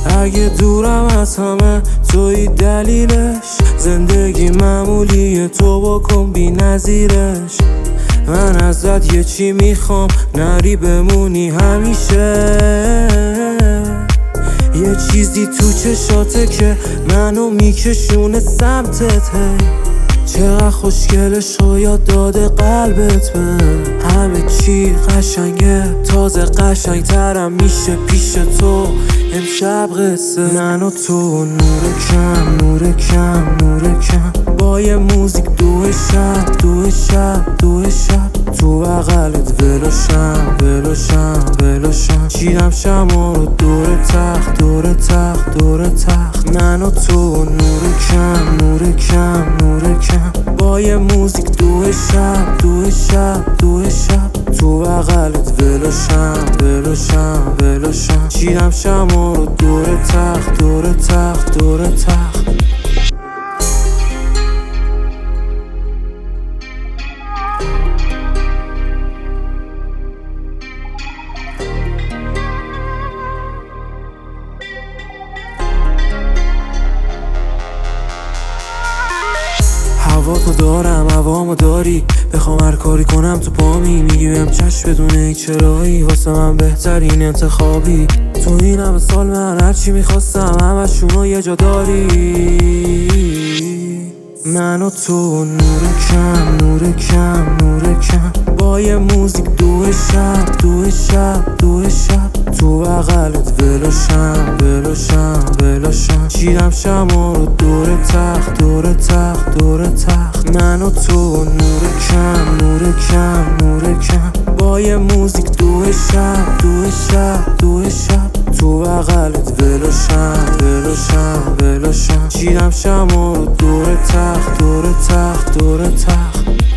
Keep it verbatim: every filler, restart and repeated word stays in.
اگه دورم از همه توی دلیلش، زندگی معمولیه تو بکن بی نظیرش. من ازت یه چی میخوام، نری بمونی همیشه. یه چیزی تو چشاته که منو میکشونه سمتت. هی چقدر خوشگله شاید داده قلبت به همه چی قشنگه، تازه قشنگ ترم میشه پیش تو امشب قصه. من و تو نور کم نور کم نور کم، با یه موزیک دو شب دو شب دو شب، تو بغلت ولوشم ولوشم ولوشم، چیدم شما رو دور تخت دور تخت دور تخت. من و تو نور کم نور کم نور کم، با یه موزیک دو شب دو شب دو شب، تو بغلت ولوشم ولوشم ولوشم، چیدم شما رو دور تخت دور تخت دور تخت. هوا تو دارم هوامو داری، بخوام هر کاری کنم تو پامی. میگی بهم چشم بدون هیچ چرایی، واسه من بهترین انتخابی. تو این همه سال من هرچی میخواستم همشونو یه جا داری. من و تو نور کم نور کم نور کم، با یه موزیک دو شب دو شب دو شب، تو بغلت ولوشم ولوشم ولوشم، چیدم شما رو دور تخت دور تخت دور تخت. من و تو نور کم نور کم نور کم، با یه موزیک دو شب دو شب دو شب، تو بغلت ولوشم ولوشم ولوشم، چیدم شما رو دور تخت دور تخت دور تخت.